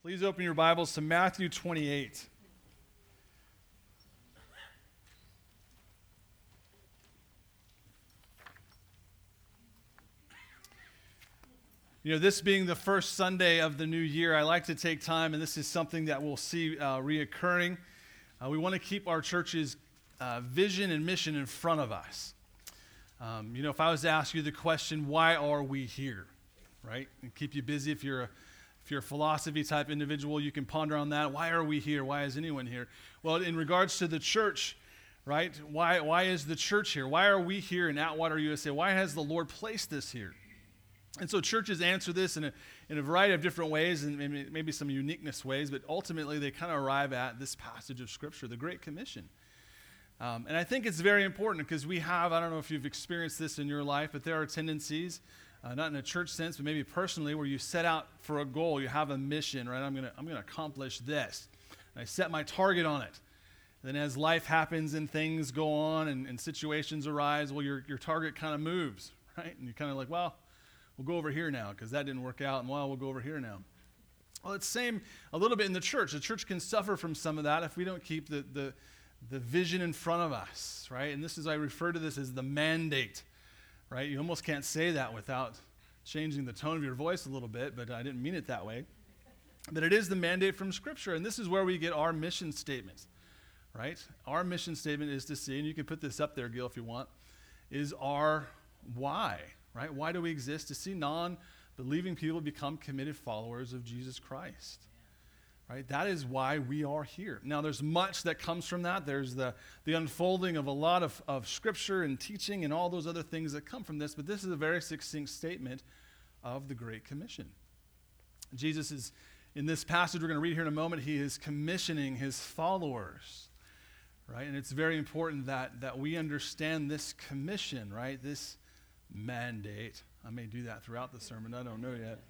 Please open your Bibles to Matthew 28. You know, this being the first Sunday of the new year, I like to take time, and this is something that we'll see reoccurring. We want to keep our church's vision and mission in front of us. If I was to ask you the question, why are we here, right? And keep you busy. If you're a philosophy type individual, you can ponder on that. Why are we here? Why is anyone here? Well, in regards to the church, right? Why is the church here? Why are we here in Atwater, USA? Why has the Lord placed us here? And so churches answer this in a variety of different ways and maybe some uniqueness ways, but ultimately they kind of arrive at this passage of Scripture, the Great Commission. And I think it's very important because I don't know if you've experienced this in your life, but there are tendencies, not in a church sense, but maybe personally, where you set out for a goal, you have a mission, right? I'm gonna accomplish this. And I set my target on it. And then as life happens and things go on and situations arise, well, your target kind of moves, right? And you're kind of like, well, we'll go over here now because that didn't work out, and we'll go over here now. Well, it's same a little bit in the church. The church can suffer from some of that if we don't keep the vision in front of us, right? And I refer to this as the mandate, right? You almost can't say that without changing the tone of your voice a little bit, but I didn't mean it that way. But it is the mandate from Scripture, and this is where we get our mission statement, right? Our mission statement is to see, and you can put this up there, Gil, if you want, is our why. Right? Why do we exist? To see non-believing people become committed followers of Jesus Christ. Right? That is why we are here. Now, there's much that comes from that. There's the unfolding of a lot of Scripture and teaching and all those other things that come from this, but this is a very succinct statement of the Great Commission. Jesus is, in this passage we're going to read here in a moment, he is commissioning his followers. Right? And it's very important that we understand this commission, right? This mandate. I may do that throughout the sermon. I don't know yet.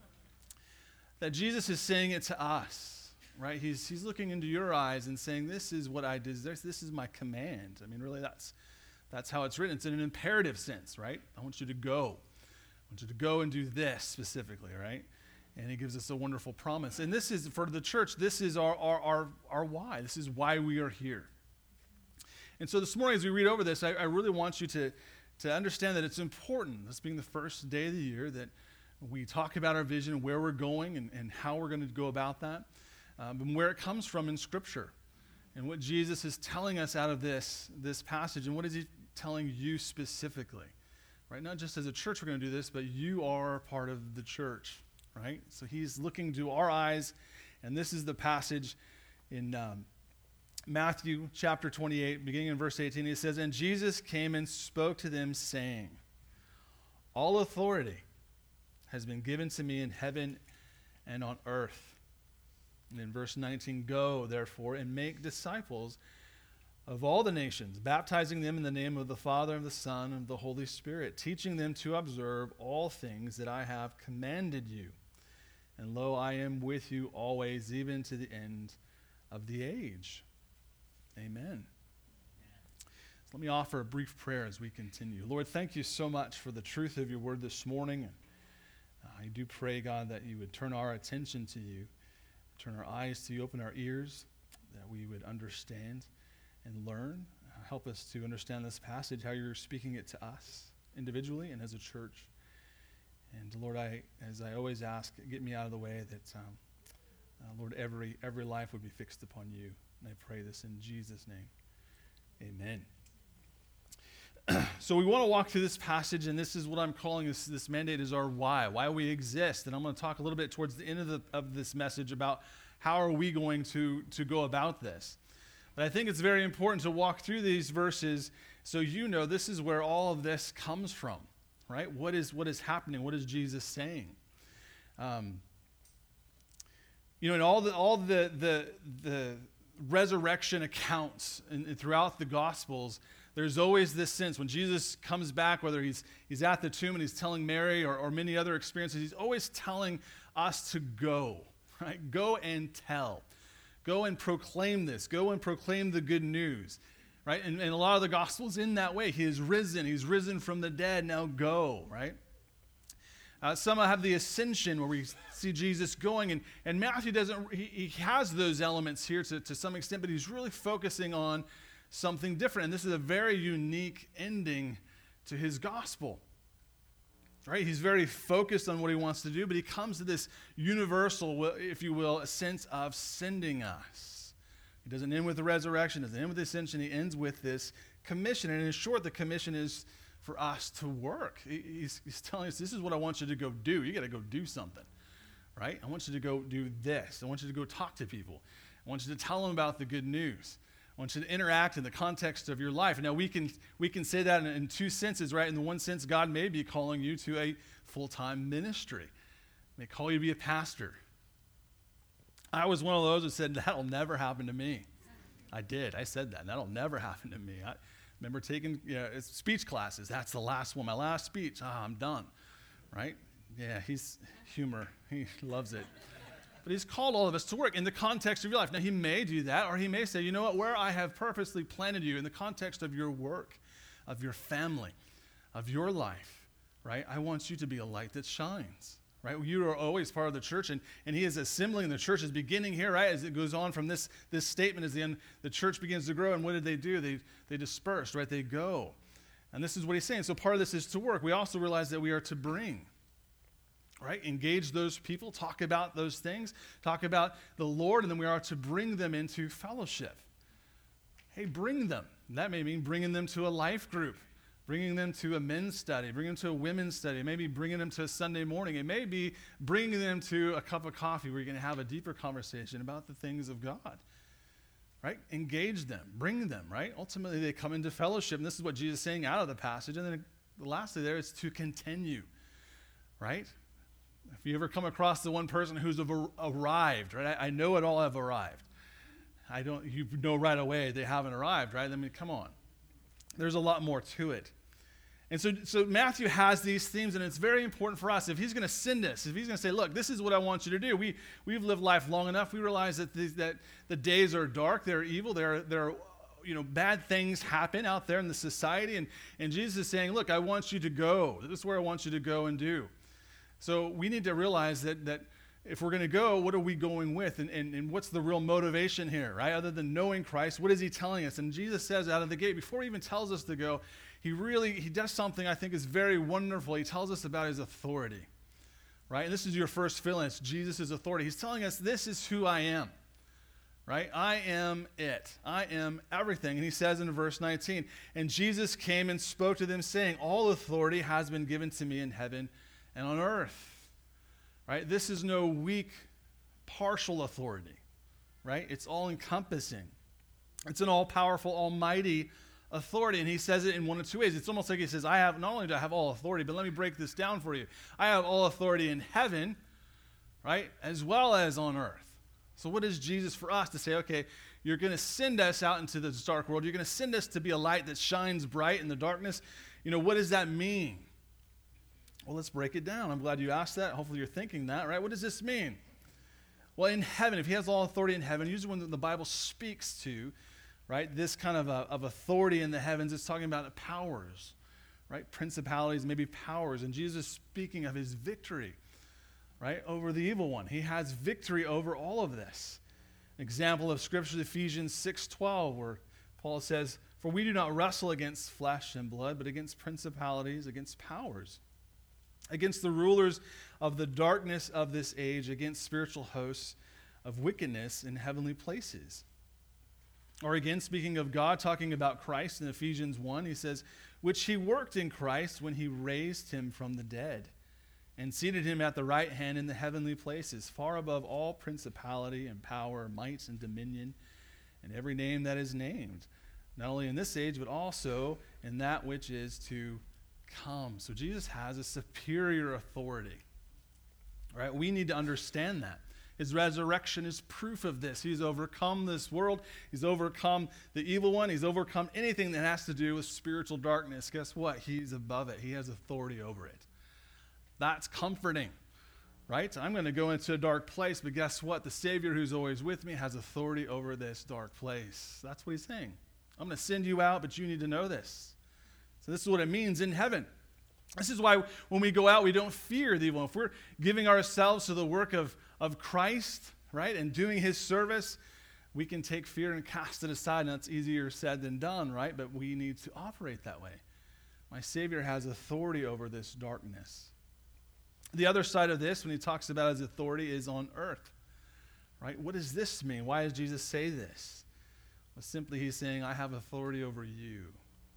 That Jesus is saying it to us, right? He's looking into your eyes and saying, this is what I desire. This is my command. I mean, really, that's how it's written. It's in an imperative sense, right? I want you to go. I want you to go and do this specifically, right? And he gives us a wonderful promise. And this is, for the church, this is our why. This is why we are here. And so this morning, as we read over this, I really want you to understand that it's important, this being the first day of the year, that we talk about our vision, where we're going, and how we're going to go about that, and where it comes from in Scripture, and what Jesus is telling us out of this passage, and what is he telling you specifically, right? Not just as a church we're going to do this, but you are part of the church, right? So he's looking to our eyes, and this is the passage in Matthew chapter 28, beginning in verse 18, it says, "And Jesus came and spoke to them, saying, all authority has been given to me in heaven and on earth." And in verse 19, "Go, therefore, and make disciples of all the nations, baptizing them in the name of the Father, and the Son, and the Holy Spirit, teaching them to observe all things that I have commanded you. And lo, I am with you always, even to the end of the age." Amen. So let me offer a brief prayer as we continue. Lord, thank you so much for the truth of your word this morning. And I do pray, God, that you would turn our attention to you, turn our eyes to you, open our ears, that we would understand and learn. Help us to understand this passage, how you're speaking it to us individually and as a church. And Lord, as I always ask, get me out of the way that, Lord, every life would be fixed upon you. And I pray this in Jesus' name. Amen. So we want to walk through this passage, and this is what I'm calling this mandate is our why we exist. And I'm going to talk a little bit towards the end of this message about how are we going to go about this. But I think it's very important to walk through these verses so you know this is where all of this comes from, right? What is happening? What is Jesus saying? In all the resurrection accounts and throughout the Gospels, there's always this sense when Jesus comes back, whether he's at the tomb and he's telling Mary or many other experiences, he's always telling us to go, right? Go and tell. Go and proclaim this. Go and proclaim the good news, right? And a lot of the Gospels in that way. He is risen. He's risen from the dead. Now go, right? Some have the ascension where we see Jesus going. And Matthew doesn't, he has those elements here to some extent, but he's really focusing on something different. And this is a very unique ending to his gospel. Right? He's very focused on what he wants to do, but he comes to this universal, if you will, a sense of sending us. He doesn't end with the resurrection, doesn't end with the ascension. He ends with this commission. And in short, the commission is for us to work. He's telling us, this is what I want you to go do. You got to go do something, right? I want you to go do this. I want you to go talk to people. I want you to tell them about the good news. I want you to interact in the context of your life. Now, we can say that in two senses, right? In the one sense, God may be calling you to a full-time ministry. He may call you to be a pastor. I was one of those who said, that'll never happen to me. I did. I said that. That'll never happen to me. I remember taking speech classes. That's the last one. My last speech. I'm done, right? Yeah, he's humor. He loves it. But he's called all of us to work in the context of your life. Now, he may do that, or he may say, you know what, where I have purposely planted you in the context of your work, of your family, of your life, right? I want you to be a light that shines, right? You are always part of the church, and he is assembling the church is beginning here, right? As it goes on from this statement, as the church begins to grow, and what did they do? They dispersed, right? They go. And this is what he's saying. So part of this is to work. We also realize that we are to bring. Right? Engage those people, talk about those things, talk about the Lord, and then we are to bring them into fellowship. Hey, bring them. That may mean bringing them to a life group, bringing them to a men's study, bringing them to a women's study, maybe bringing them to a Sunday morning. It may be bringing them to a cup of coffee where you're going to have a deeper conversation about the things of God. Right? Engage them, bring them, right? Ultimately, they come into fellowship, and this is what Jesus is saying out of the passage. And then lastly there is to continue, right? If you ever come across the one person who's arrived, right? I know it all have arrived. You know right away they haven't arrived, right? I mean, come on. There's a lot more to it. And so Matthew has these themes, and it's very important for us. If he's going to send us, if he's going to say, look, this is what I want you to do. We've lived life long enough. We realize that the days are dark, they're evil, there are bad things happen out there in the society. And Jesus is saying, look, I want you to go. This is where I want you to go and do. So we need to realize that if we're going to go, what are we going with? And what's the real motivation here, right? Other than knowing Christ, what is he telling us? And Jesus says out of the gate, before he even tells us to go, he does something I think is very wonderful. He tells us about his authority, right? And this is your first feeling. It's Jesus' authority. He's telling us, this is who I am, right? I am it. I am everything. And he says in verse 19, and Jesus came and spoke to them, saying, all authority has been given to me in heaven and on earth, right? This is no weak, partial authority, right? It's all-encompassing. It's an all-powerful, almighty authority, and he says it in one of two ways. It's almost like he says, not only do I have all authority, but let me break this down for you. I have all authority in heaven, right, as well as on earth. So what is Jesus for us to say, okay, you're going to send us out into this dark world. You're going to send us to be a light that shines bright in the darkness. What does that mean? Well, let's break it down. I'm glad you asked that. Hopefully you're thinking that, right? What does this mean? Well, in heaven, if he has all authority in heaven, usually when the Bible speaks to, right, this kind of authority in the heavens, it's talking about powers, right? Principalities, maybe powers. And Jesus is speaking of his victory, right, over the evil one. He has victory over all of this. An example of Scripture, Ephesians 6:12, where Paul says, for we do not wrestle against flesh and blood, but against principalities, against powers, against the rulers of the darkness of this age, against spiritual hosts of wickedness in heavenly places. Or again, speaking of God, talking about Christ in Ephesians 1, he says, which he worked in Christ when he raised him from the dead and seated him at the right hand in the heavenly places, far above all principality and power, might and dominion, and every name that is named, not only in this age, but also in that which is to come. So Jesus has a superior authority, right? We need to understand that. His resurrection is proof of this. He's overcome this world. He's overcome the evil one. He's overcome anything that has to do with spiritual darkness. Guess what? He's above it. He has authority over it. That's comforting, right? I'm going to go into a dark place, but guess what? The Savior who's always with me has authority over this dark place. That's what he's saying. I'm going to send you out, but you need to know this. So this is what it means in heaven. This is why when we go out, we don't fear the evil. If we're giving ourselves to the work of Christ, right, and doing his service, we can take fear and cast it aside. And that's easier said than done, right? But we need to operate that way. My Savior has authority over this darkness. The other side of this, when he talks about his authority, is on earth, right? What does this mean? Why does Jesus say this? Well, simply he's saying, I have authority over you,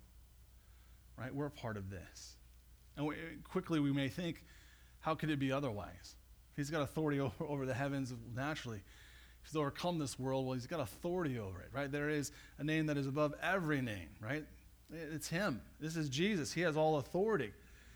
right? We're a part of this. And quickly we may think, how could it be otherwise? If he's got authority over the heavens naturally, if he's overcome this world, well, he's got authority over it, right? There is a name that is above every name, right? It's him. This is Jesus. He has all authority.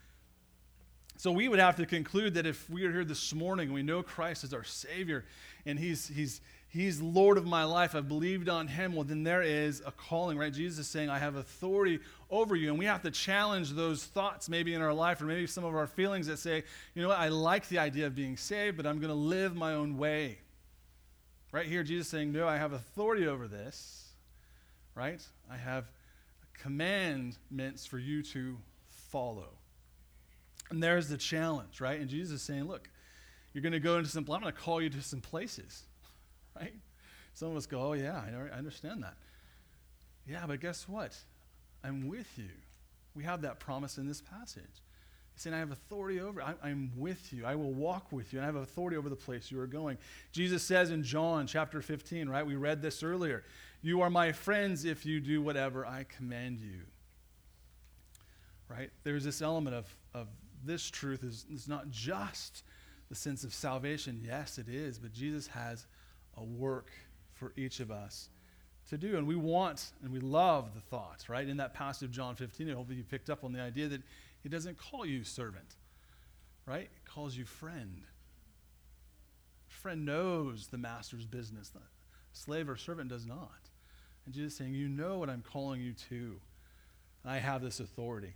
So we would have to conclude that if we are here this morning and we know Christ as our Savior and he's Lord of my life, I've believed on him, well, then there is a calling, right? Jesus is saying, I have authority over you. And we have to challenge those thoughts maybe in our life or maybe some of our feelings that say, you know what, I like the idea of being saved, but I'm going to live my own way. Right here, Jesus is saying, no, I have authority over this, right? I have commandments for you to follow. And there's the challenge, right? And Jesus is saying, look, you're going to go into I'm going to call you to some places, right? Some of us go, oh yeah, I understand that. Yeah, but guess what? I'm with you. We have that promise in this passage. He's saying, I have authority over, I'm with you. I will walk with you, and I have authority over the place you are going. Jesus says in John chapter 15, right? We read this earlier. You are my friends if you do whatever I command you. Right? There's this element of this truth is not just the sense of salvation. Yes, it is, but Jesus has a work for each of us to do. And we want and we love the thought, right? In that passage of John 15, hopefully you picked up on the idea that he doesn't call you servant, right? He calls you friend. Friend knows the master's business. The slave or servant does not. And Jesus is saying, you know what I'm calling you to. I have this authority.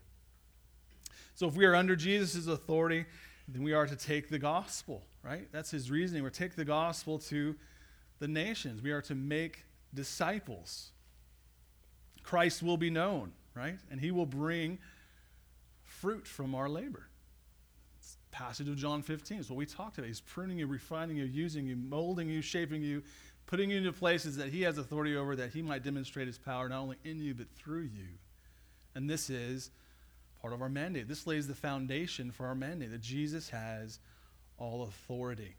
So if we are under Jesus' authority, then we are to take the gospel, right? That's his reasoning. We're to take the gospel to the nations. We are to make disciples. Christ will be known, right? And he will bring fruit from our labor. It's the passage of John 15 is what we talked about. He's pruning you, refining you, using you, molding you, shaping you, putting you into places that he has authority over, that he might demonstrate his power not only in you but through you. And this is part of our mandate. This lays the foundation for our mandate, that Jesus has all authority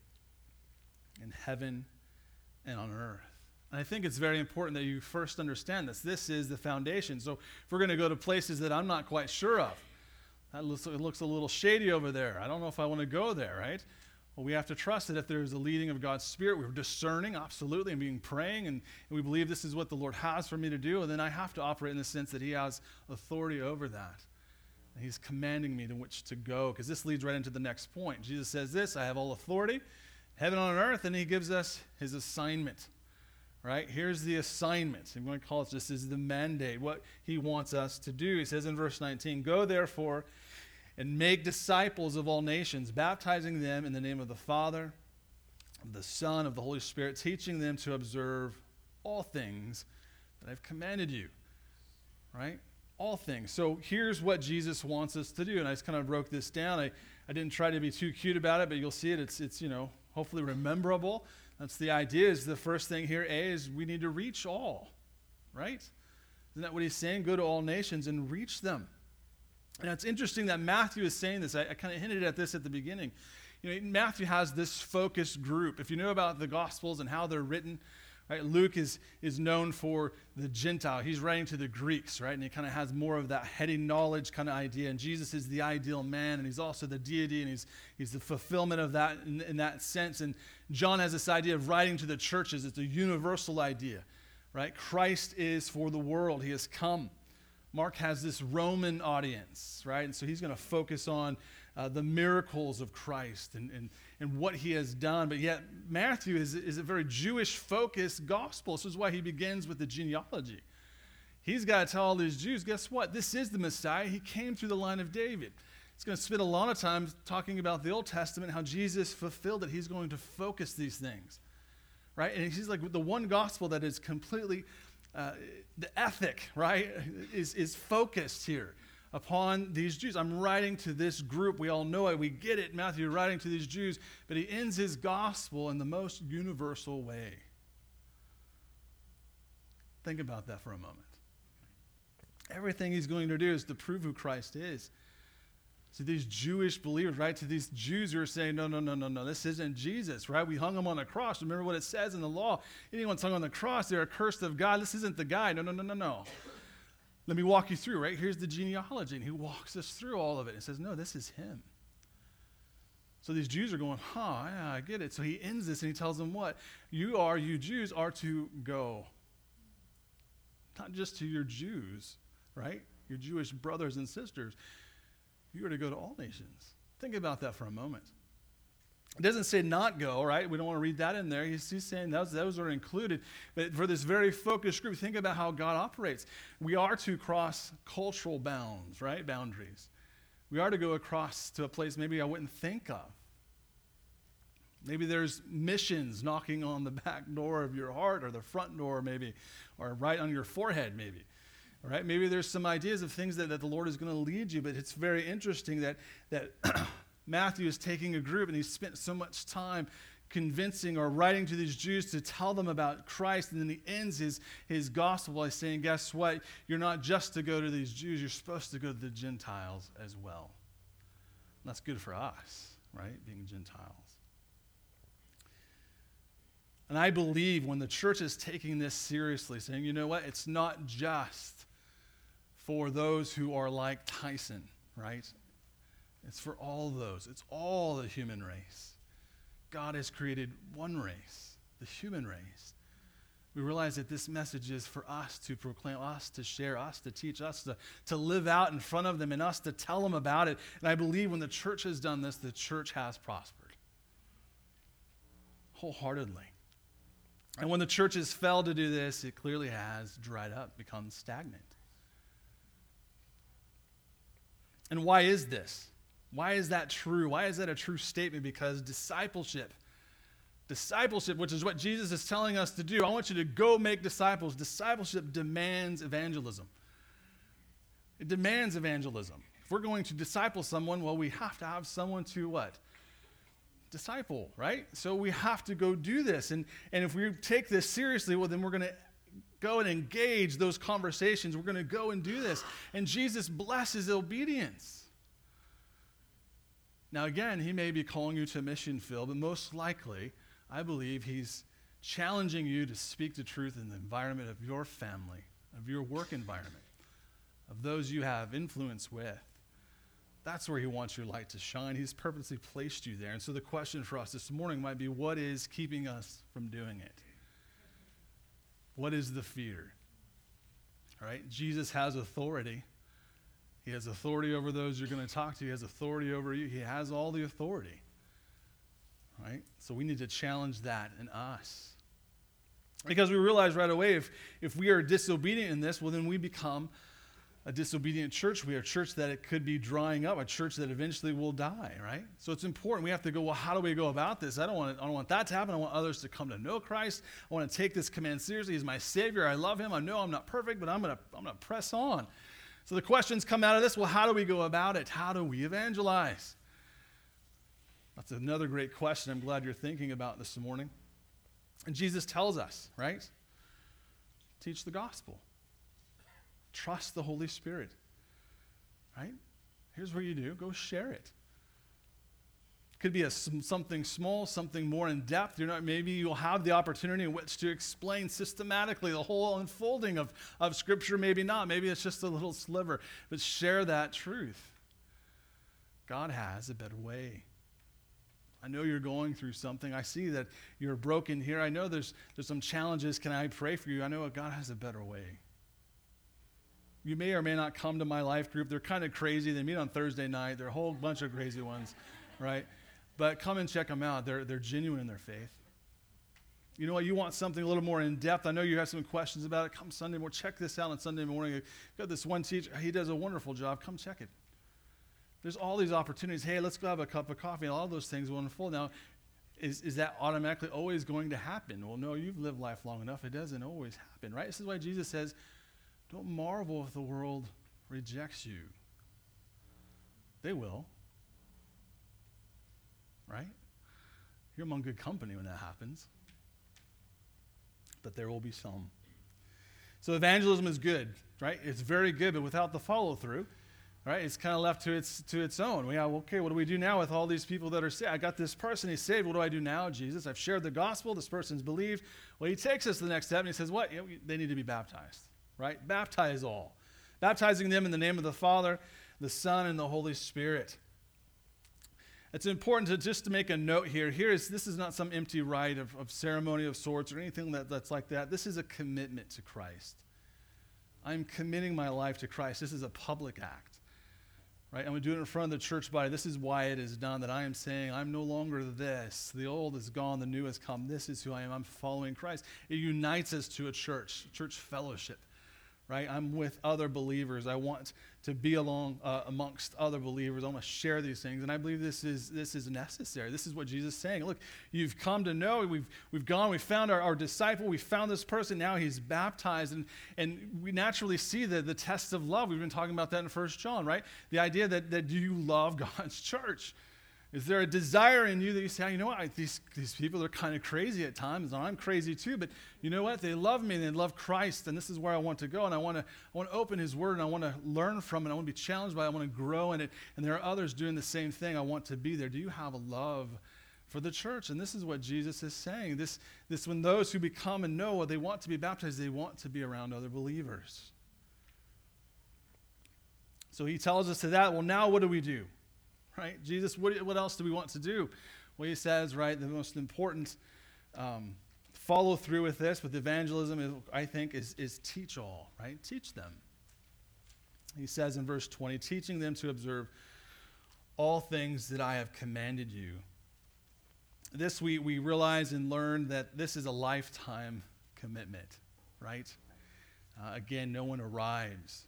in heaven and on earth. And I think it's very important that you first understand this. This is the foundation. So if we're going to go to places that I'm not quite sure of, it looks a little shady over there. I don't know if I want to go there, right? Well, we have to trust that if there's a leading of God's Spirit, we're discerning, absolutely, and being praying, and we believe this is what the Lord has for me to do, and then I have to operate in the sense that he has authority over that. And he's commanding me to which to go, because this leads right into the next point. Jesus says this, I have all authority, heaven and on earth, and he gives us his assignment, right? Here's the assignment. I'm going to call it, this is the mandate, what he wants us to do. He says in verse 19, go therefore and make disciples of all nations, baptizing them in the name of the Father, of the Son, of the Holy Spirit, teaching them to observe all things that I've commanded you, right? All things. So here's what Jesus wants us to do. And I just kind of broke this down. I didn't try to be too cute about it, but you'll see it. It's hopefully rememberable. That's the idea. Is the first thing here, A, is we need to reach all, right? Isn't that what he's saying? Go to all nations and reach them. And it's interesting that Matthew is saying this. I kind of hinted at this at the beginning. Matthew has this focused group. If you know about the Gospels and how they're written, right? Luke is known for the Gentile. He's writing to the Greeks, right? And he kind of has more of that heady knowledge kind of idea. And Jesus is the ideal man, and he's also the deity, and he's the fulfillment of that in that sense. And John has this idea of writing to the churches. It's a universal idea, right? Christ is for the world. He has come. Mark has this Roman audience, right? And so he's going to focus on the miracles of Christ and what he has done. But yet Matthew is a very Jewish-focused gospel. This is why he begins with the genealogy. He's got to tell all these Jews, guess what? This is the Messiah. He came through the line of David. He's going to spend a lot of time talking about the Old Testament, how Jesus fulfilled it. He's going to focus these things, right? And he's like the one gospel that is completely... the ethic, right, is focused here upon these Jews. I'm writing to this group. We all know it. We get it. Matthew writing to these Jews, but he ends his gospel in the most universal way. Think about that for a moment. Everything he's going to do is to prove who Christ is. To these Jewish believers, right? To these Jews who are saying, no, this isn't Jesus, right? We hung him on the cross. Remember what it says in the law. Anyone's hung on the cross, they're accursed of God. This isn't the guy. No. Let me walk you through, right? Here's the genealogy. And he walks us through all of it and says, no, this is him. So these Jews are going, yeah, I get it. So he ends this and he tells them what? You Jews are to go. Not just to your Jews, right? Your Jewish brothers and sisters. You are to go to all nations. Think about that for a moment. It doesn't say not go, right? We don't want to read that in there. He's saying those are included. But for this very focused group, think about how God operates. We are to cross cultural bounds, right? Boundaries. We are to go across to a place maybe I wouldn't think of. Maybe there's missions knocking on the back door of your heart or the front door maybe, or right on your forehead maybe. All right? Maybe there's some ideas of things that the Lord is going to lead you, but it's very interesting that Matthew is taking a group and he's spent so much time convincing or writing to these Jews to tell them about Christ, and then he ends his gospel by saying, guess what? You're not just to go to these Jews, you're supposed to go to the Gentiles as well. And that's good for us, right? Being Gentiles. And I believe when the church is taking this seriously, saying, you know what? It's not just for those who are like Tyson, right? It's for all those. It's all the human race. God has created one race, the human race. We realize that this message is for us to proclaim, us to share, us to teach, us to live out in front of them, and us to tell them about it. And I believe when the church has done this, the church has prospered wholeheartedly. And when the church has failed to do this, it clearly has dried up, become stagnant. And why is this? Why is that true? Why is that a true statement? Because discipleship, which is what Jesus is telling us to do, I want you to go make disciples. Discipleship demands evangelism. It demands evangelism. If we're going to disciple someone, well, we have to have someone to what? Disciple, right? So we have to go do this. And if we take this seriously, well, then we're going to go and engage those conversations. We're going to go and do this. And Jesus blesses obedience. Now, again, he may be calling you to a mission field, but most likely, I believe he's challenging you to speak the truth in the environment of your family, of your work environment, of those you have influence with. That's where he wants your light to shine. He's purposely placed you there. And so the question for us this morning might be, what is keeping us from doing it? What is the fear? All right, Jesus has authority. He has authority over those you're going to talk to. He has authority over you. He has all the authority. All right? So we need to challenge that in us. Because we realize right away if we are disobedient in this, well, then we become a disobedient church. We are a church that it could be drying up, a church that eventually will die, right? So it's important. We have to go, well, how do we go about this? I don't want that to happen. I want others to come to know Christ. I want to take this command seriously. He's my Savior. I love him. I know I'm not perfect, but I'm going to press on. So the questions come out of this. Well, how do we go about it? How do we evangelize? That's another great question I'm glad you're thinking about this morning. And Jesus tells us, right? Teach the gospel. Trust the Holy Spirit, right? Here's what you do. Go share it. It could be something small, something more in depth. Maybe you'll have the opportunity in which to explain systematically the whole unfolding of Scripture. Maybe not. Maybe it's just a little sliver. But share that truth. God has a better way. I know you're going through something. I see that you're broken here. I know there's some challenges. Can I pray for you? I know God has a better way. You may or may not come to my life group. They're kind of crazy. They meet on Thursday night. They're a whole bunch of crazy ones, right? But come and check them out. They're genuine in their faith. You know what? You want something a little more in depth. I know you have some questions about it. Come Sunday morning. Check this out on Sunday morning. I've got this one teacher. He does a wonderful job. Come check it. There's all these opportunities. Hey, let's go have a cup of coffee. And all those things will unfold. Now, is that automatically always going to happen? Well, no, you've lived life long enough. It doesn't always happen, right? This is why Jesus says, don't marvel if the world rejects you. They will. Right? You're among good company when that happens. But there will be some. So evangelism is good, right? It's very good, but without the follow-through, right? It's kind of left to its own. Okay, what do we do now with all these people that are saved? I got this person, he's saved. What do I do now, Jesus? I've shared the gospel. This person's believed. Well, he takes us to the next step, and he says, what? They need to be baptized, right? Baptize all. Baptizing them in the name of the Father, the Son, and the Holy Spirit. It's important to make a note here. This is not some empty rite of ceremony of sorts or anything that's like that. This is a commitment to Christ. I'm committing my life to Christ. This is a public act. Right? I'm going to do it in front of the church body. This is why it is done, that I am saying I'm no longer this. The old is gone, the new has come. This is who I am. I'm following Christ. It unites us to a church fellowship. Right? I'm with other believers. I want to be along amongst other believers. I want to share these things, and I believe this is necessary. This is what Jesus is saying. Look, you've come to know. We've gone. We found our disciple. We found this person. Now he's baptized, and we naturally see the test of love. We've been talking about that in 1 John, right? The idea that do you love God's church? Is there a desire in you that you say, you know what, these people are kind of crazy at times, and I'm crazy too, but you know what, they love me, and they love Christ, and this is where I want to go, and I want to open his word, and I want to learn from it, I want to be challenged by it, I want to grow in it, and there are others doing the same thing. I want to be there. Do you have a love for the church? And this is what Jesus is saying. This when those who become and know what they want to be baptized, they want to be around other believers. So he tells us to that. Well, now what do we do? Right? Jesus, what else do we want to do? Well, he says, right, the most important follow through with this, with evangelism, I think, is teach all, right? Teach them. He says in verse 20, teaching them to observe all things that I have commanded you. This we realize and learn that this is a lifetime commitment, right? Again, no one arrives.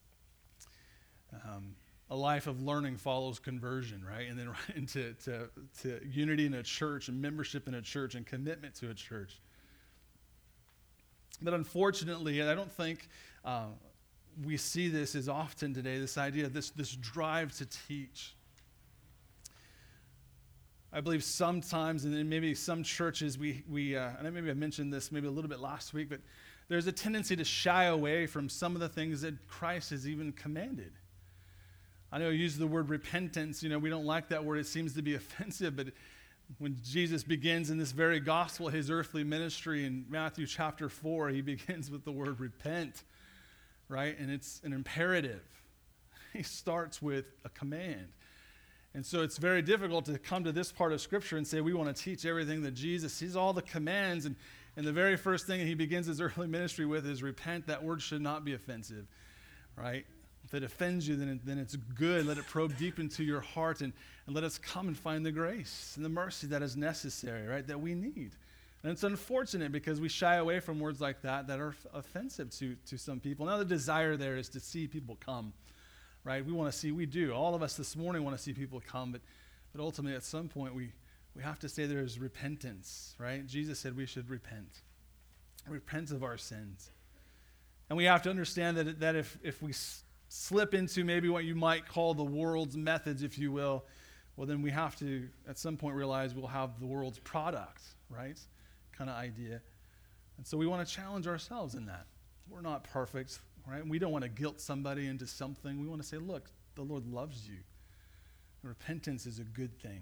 A life of learning follows conversion, right? And then right into to unity in a church and membership in a church and commitment to a church. But unfortunately, I don't think we see this as often today, this idea, this drive to teach. I believe sometimes, and in maybe some churches, and maybe I mentioned this maybe a little bit last week, but there's a tendency to shy away from some of the things that Christ has even commanded. I know you use the word repentance. We don't like that word. It seems to be offensive. But when Jesus begins in this very gospel, his earthly ministry in Matthew chapter 4, he begins with the word repent, right? And it's an imperative. He starts with a command. And so it's very difficult to come to this part of Scripture and say we want to teach everything that Jesus sees, all the commands. And the very first thing he begins his earthly ministry with is repent. That word should not be offensive, right? If it offends you, then it's good. Let it probe deep into your heart and let us come and find the grace and the mercy that is necessary, right, that we need. And it's unfortunate because we shy away from words like that are offensive to some people. Now the desire there is to see people come, right? We do. All of us this morning want to see people come, but ultimately at some point we have to say there's repentance, right? Jesus said we should repent of our sins. And we have to understand that if we slip into maybe what you might call the world's methods, if you will, well, then we have to, at some point, realize we'll have the world's product, right? Kind of idea. And so we want to challenge ourselves in that. We're not perfect, right? We don't want to guilt somebody into something. We want to say, look, the Lord loves you. Repentance is a good thing.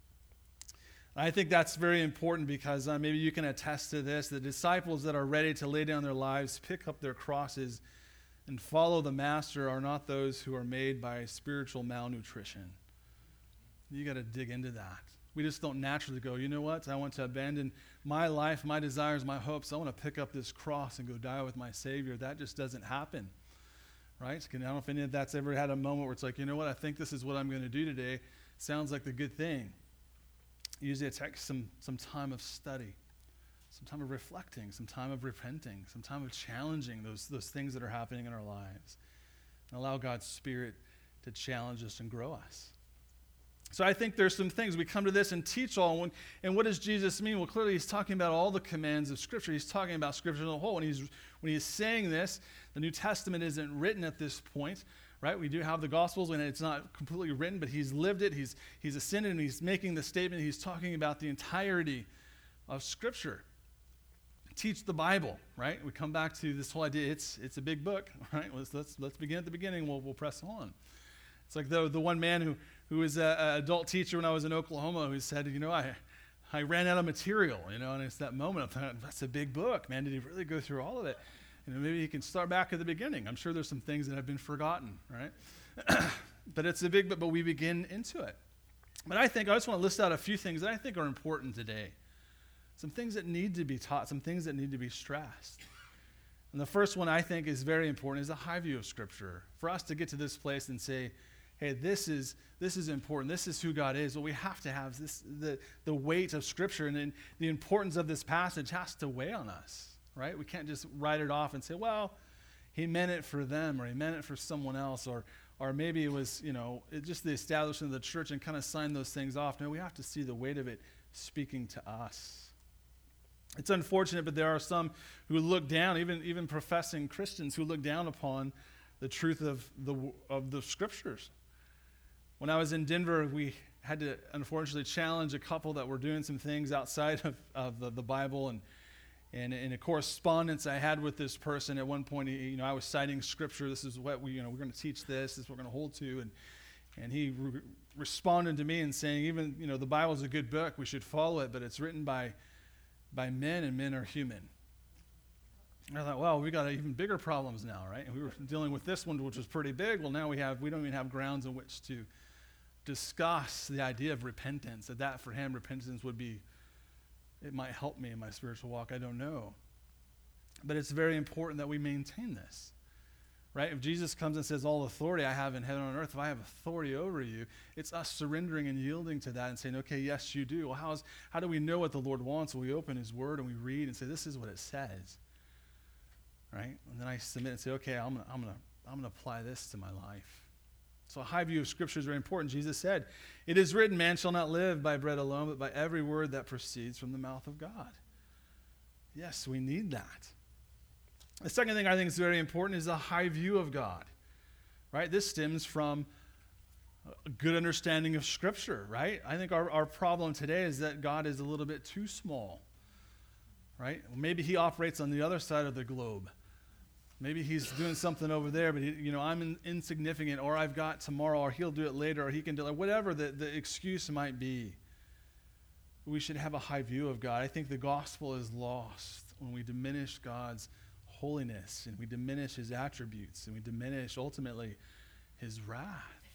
I think that's very important because maybe you can attest to this. The disciples that are ready to lay down their lives, pick up their crosses, and follow the master are not those who are made by spiritual malnutrition. You got to dig into that. We just don't naturally go, you know what? I want to abandon my life, my desires, my hopes. I want to pick up this cross and go die with my Savior. That just doesn't happen, right? I don't know if any of that's ever had a moment where it's like, you know what? I think this is what I'm going to do today. Sounds like the good thing. Usually it takes some time of study, some time of reflecting, some time of repenting, some time of challenging those things that are happening in our lives, and allow God's Spirit to challenge us and grow us. So I think there's some things. We come to this and teach all. And what does Jesus mean? Well, clearly he's talking about all the commands of Scripture. He's talking about Scripture as a whole. When he's saying this, the New Testament isn't written at this point, right? We do have the Gospels, and it's not completely written, but he's lived it. He's ascended, and he's making the statement. He's talking about the entirety of Scripture. Teach the Bible, right? We come back to this whole idea. It's a big book, right? Let's begin at the beginning. We'll press on. It's like the one man who was an adult teacher when I was in Oklahoma who said, I ran out of material, and it's that moment. I thought, that's a big book, man. Did he really go through all of it? Maybe he can start back at the beginning. I'm sure there's some things that have been forgotten, right? But it's a big book, but we begin into it. But I just want to list out a few things that I think are important today. Some things that need to be taught, some things that need to be stressed. And the first one I think is very important is a high view of Scripture. For us to get to this place and say, hey, this is important. This is who God is. Well, we have to have the weight of Scripture, and then the importance of this passage has to weigh on us, right? We can't just write it off and say, well, he meant it for them, or he meant it for someone else, or maybe it was, just the establishment of the church and kind of sign those things off. No, we have to see the weight of it speaking to us. It's unfortunate, but there are some who look down, even professing Christians, who look down upon the truth of the Scriptures. When I was in Denver, we had to unfortunately challenge a couple that were doing some things outside of the Bible, and in a correspondence I had with this person, at one point, I was citing Scripture. This is what we're going to teach. This is what we're going to hold to, and he responded to me and saying, even the Bible is a good book. We should follow it, but it's written by men, and men are human. And I thought, well, we got even bigger problems now, right? And we were dealing with this one, which was pretty big. Well, now we don't even have grounds on which to discuss the idea of repentance. That for him, repentance it might help me in my spiritual walk. I don't know. But it's very important that we maintain this, right? If Jesus comes and says, all authority I have in heaven and on earth, if I have authority over you, it's us surrendering and yielding to that and saying, okay, yes, you do. Well, how do we know what the Lord wants? Well, we open his word and we read and say, this is what it says, right? And then I submit and say, okay, I'm gonna apply this to my life. So a high view of Scripture is very important. Jesus said, it is written, man shall not live by bread alone, but by every word that proceeds from the mouth of God. Yes, we need that. The second thing I think is very important is a high view of God, right? This stems from a good understanding of Scripture, right? I think our problem today is that God is a little bit too small, right? Maybe he operates on the other side of the globe. Maybe he's doing something over there, but I'm insignificant, or I've got tomorrow, or he'll do it later, or he can do it, whatever the excuse might be. We should have a high view of God. I think the gospel is lost when we diminish God's holiness, and we diminish his attributes, and we diminish ultimately his wrath.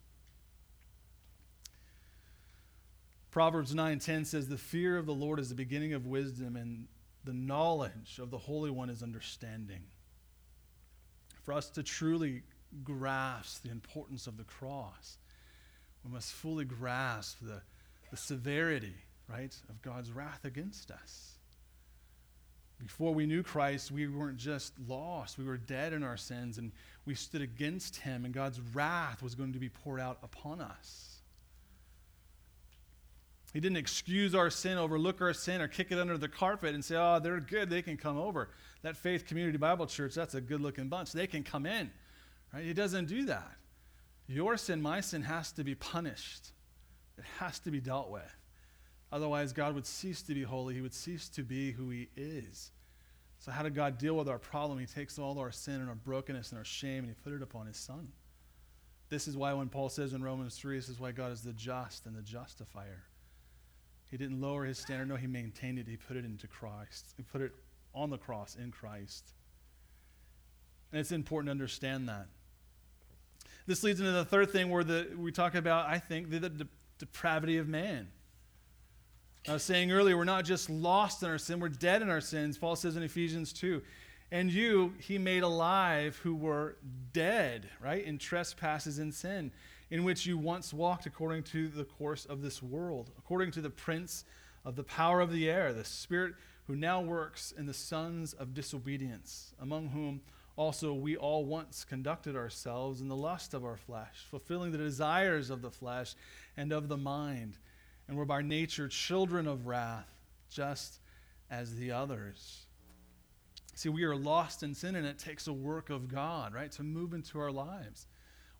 Proverbs 9:10 says, the fear of the Lord is the beginning of wisdom, and the knowledge of the Holy One is understanding. For us to truly grasp the importance of the cross, we must fully grasp the severity, right, of God's wrath against us. Before we knew Christ, we weren't just lost. We were dead in our sins, and we stood against him, and God's wrath was going to be poured out upon us. He didn't excuse our sin, overlook our sin, or kick it under the carpet and say, oh, they're good, they can come over. That Faith Community Bible Church, that's a good-looking bunch. They can come in. Right? He doesn't do that. Your sin, my sin, has to be punished. It has to be dealt with. Otherwise, God would cease to be holy. He would cease to be who he is. So how did God deal with our problem? He takes all our sin and our brokenness and our shame, and he put it upon his Son. This is why when Paul says in Romans 3, this is why God is the just and the justifier. He didn't lower his standard. No, he maintained it. He put it into Christ. He put it on the cross in Christ. And it's important to understand that. This leads into the third thing where we talk about, I think, the depravity of man. I was saying earlier, we're not just lost in our sin, we're dead in our sins. Paul says in Ephesians 2, and you he made alive who were dead, right, in trespasses and sin, in which you once walked according to the course of this world, according to the prince of the power of the air, the spirit who now works in the sons of disobedience, among whom also we all once conducted ourselves in the lust of our flesh, fulfilling the desires of the flesh and of the mind, and were by nature children of wrath, just as the others. See, we are lost in sin, and it takes a work of God, right, to move into our lives.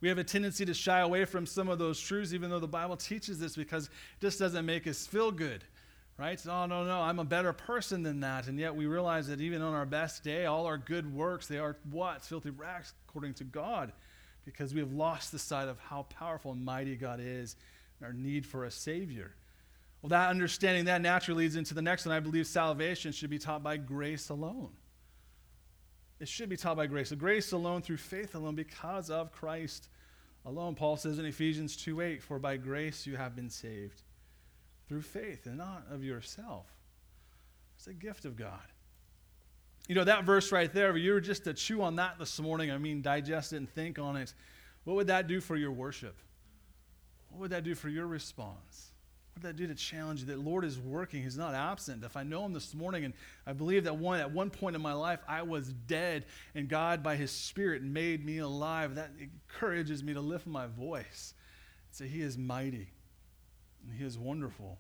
We have a tendency to shy away from some of those truths, even though the Bible teaches this, because it just doesn't make us feel good, right? Oh, no, I'm a better person than that. And yet we realize that even on our best day, all our good works, they are what? Filthy rags according to God, because we have lost the sight of how powerful and mighty God is and our need for a Savior. Well, that understanding, that naturally leads into the next one. I believe salvation should be taught by grace alone. It should be taught by grace. So grace alone, through faith alone, because of Christ alone. Paul says in Ephesians 2:8, for by grace you have been saved, through faith, and not of yourself. It's a gift of God. You know, that verse right there, if you were just to chew on that this morning, digest it and think on it, what would that do for your worship? What would that do for your response? What did that do to challenge you? That Lord is working. He's not absent. If I know him this morning, and I believe that at one point in my life, I was dead, and God, by his Spirit, made me alive, that encourages me to lift my voice and say, he is mighty, and he is wonderful.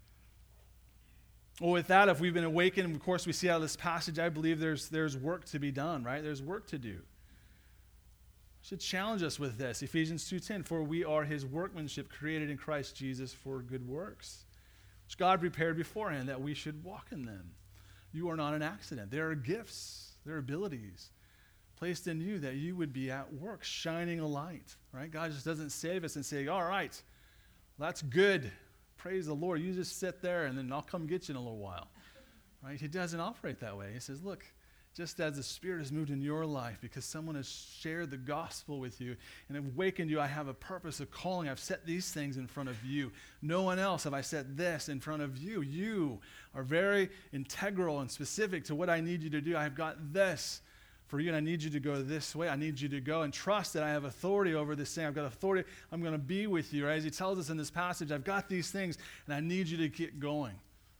Well, with that, if we've been awakened, of course, we see out of this passage, I believe there's work to be done, right? There's work to do. Should challenge us with this. Ephesians 2:10, for we are his workmanship, created in Christ Jesus for good works, which God prepared beforehand that we should walk in them. You are not an accident. There are gifts, there are abilities placed in you that you would be at work, shining a light, right? God just doesn't save us and say, all right, that's good. Praise the Lord. You just sit there and then I'll come get you in a little while, right? He doesn't operate that way. He says, look, just as the Spirit has moved in your life because someone has shared the gospel with you and awakened you, I have a purpose, a calling. I've set these things in front of you. No one else have I set this in front of you. You are very integral and specific to what I need you to do. I've got this for you, and I need you to go this way. I need you to go and trust that I have authority over this thing. I've got authority. I'm going to be with you. Right? As he tells us in this passage, I've got these things, and I need you to get going.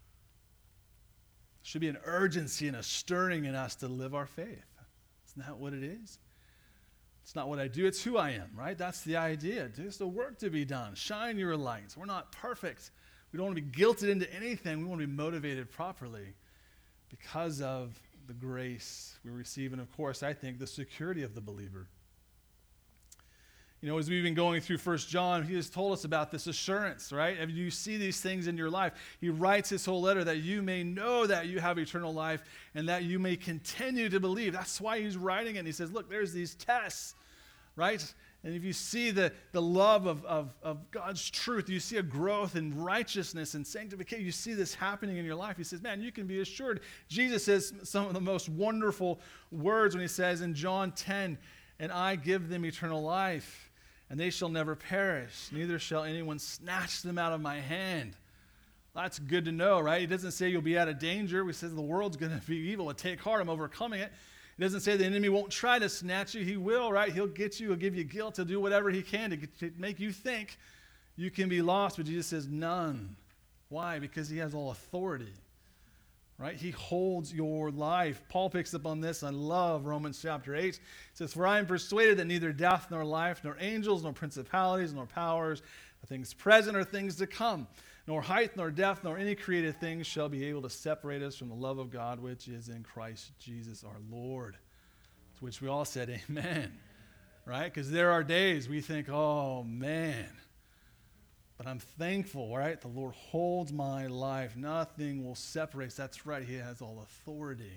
Should be an urgency and a stirring in us to live our faith. Isn't that what it is? It's not what I do, it's who I am, right? That's the idea. There's the work to be done. Shine your lights. We're not perfect. We don't want to be guilted into anything. We want to be motivated properly because of the grace we receive, and of course, I think the security of the believer. You know, as we've been going through 1 John, he has told us about this assurance, right? If you see these things in your life, he writes his whole letter that you may know that you have eternal life and that you may continue to believe. That's why he's writing it. And he says, look, there's these tests, right? And if you see the love of God's truth, you see a growth in righteousness and sanctification, you see this happening in your life. He says, man, you can be assured. Jesus says some of the most wonderful words when he says in John 10, and I give them eternal life, and they shall never perish, neither shall anyone snatch them out of my hand. That's good to know, right? He doesn't say you'll be out of danger. He says the world's going to be evil. But take heart, I'm overcoming it. He doesn't say the enemy won't try to snatch you. He will, right? He'll get you. He'll give you guilt. He'll do whatever he can to make you think you can be lost. But Jesus says none. Why? Because he has all authority, right? He holds your life. Paul picks up on this. I love Romans chapter 8. It says, for I am persuaded that neither death nor life, nor angels, nor principalities, nor powers, nor things present or things to come, nor height, nor depth, nor any created thing shall be able to separate us from the love of God which is in Christ Jesus our Lord. To which we all said amen, right? Because there are days we think, oh man, but I'm thankful, right? The Lord holds my life. Nothing will separate us. That's right. He has all authority.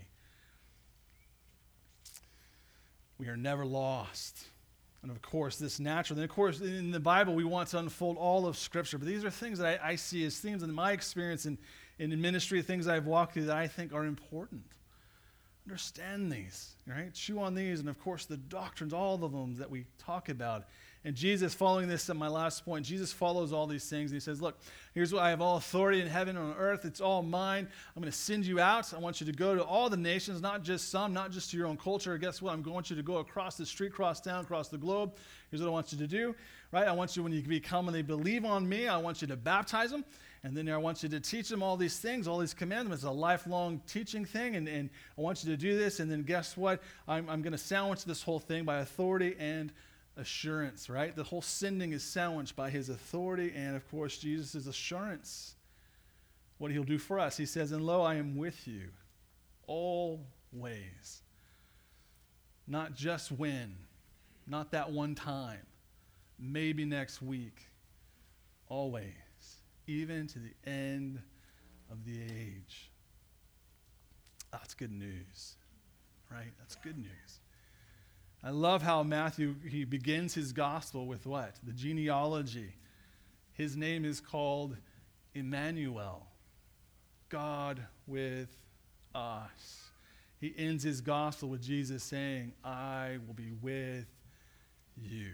We are never lost. And of course, this natural. And of course, in the Bible, we want to unfold all of Scripture. But these are things that I see as themes in my experience in ministry, things I've walked through that I think are important. Understand these, right? Chew on these. And of course, the doctrines, all of them that we talk about. And Jesus, following this at my last point, Jesus follows all these things. And he says, look, here's what I have all authority in heaven and on earth. It's all mine. I'm going to send you out. I want you to go to all the nations, not just some, not just to your own culture. Guess what? I want you to go across the street, across town, across the globe. Here's what I want you to do, right? I want you, when you become and they believe on me, I want you to baptize them. And then I want you to teach them all these things, all these commandments, a lifelong teaching thing. And I want you to do this. And then guess what? I'm going to sandwich this whole thing by authority and assurance, right? The whole sending is sandwiched by his authority and, of course, Jesus' assurance. What he'll do for us. He says, and lo, I am with you always. Not just when, not that one time, maybe next week, always, even to the end of the age. That's good news, right? That's good news. I love how Matthew, he begins his gospel with what? The genealogy. His name is called Emmanuel, God with us. He ends his gospel with Jesus saying, I will be with you.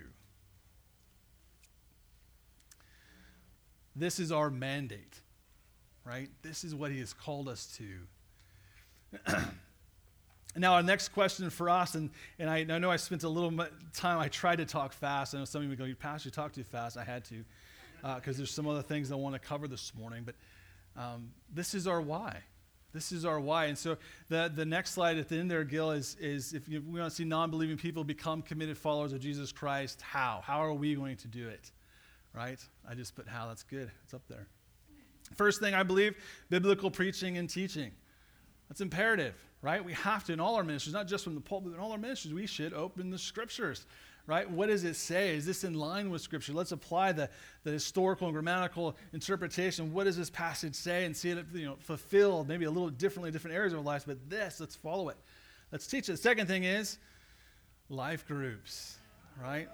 This is our mandate, right? This is what he has called us to. Now, our next question for us, and I know I spent a little time, I tried to talk fast. I know some of you go, Pastor, you talk too fast. I had to, because there's some other things I want to cover this morning. But this is our why. This is our why. And so the next slide at the end there, Gil, is if we want to see non-believing people become committed followers of Jesus Christ, how? How are we going to do it? Right? I just put how. That's good. It's up there. First thing, I believe, biblical preaching and teaching. That's imperative, right? We have to in all our ministries, not just from the pulpit, but in all our ministries, we should open the scriptures, right? What does it say? Is this in line with scripture? Let's apply the historical and grammatical interpretation. What does this passage say? And see it, fulfilled, maybe a little differently in different areas of our lives, but let's follow it. Let's teach it. The second thing is life groups, right?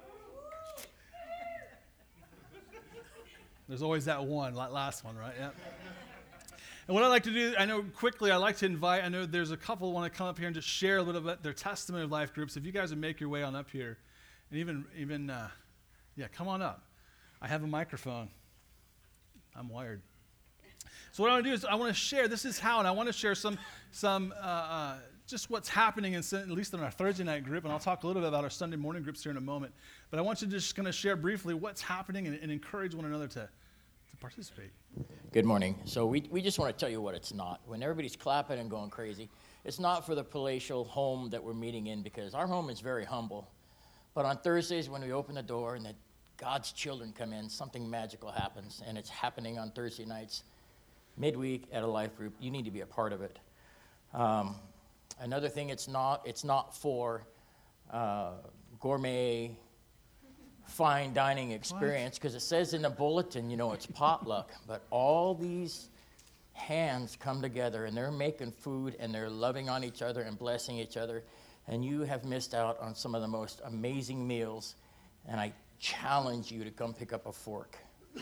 There's always that last one, right? Yep. And what I like to do, I know quickly, I like to invite, I know there's a couple who want to come up here and just share a little bit their testimony of life groups. If you guys would make your way on up here, and even come on up. I have a microphone. I'm wired. So what I want to do is I want to share, this is how, and I want to share some just what's happening, at least in our Thursday night group, and I'll talk a little bit about our Sunday morning groups here in a moment. But I want you to just kind of share briefly what's happening and encourage one another to participate. Good morning. So we just want to tell you what it's not. When everybody's clapping and going crazy, it's not for the palatial home that we're meeting in, because our home is very humble. But on Thursdays when we open the door and God's children come in, something magical happens, and it's happening on Thursday nights, midweek at a life group. You need to be a part of it. Another thing, it's not for gourmet fine dining experience, because it says in the bulletin, it's potluck, but all these hands come together and they're making food and they're loving on each other and blessing each other, and you have missed out on some of the most amazing meals, and I challenge you to come pick up a fork.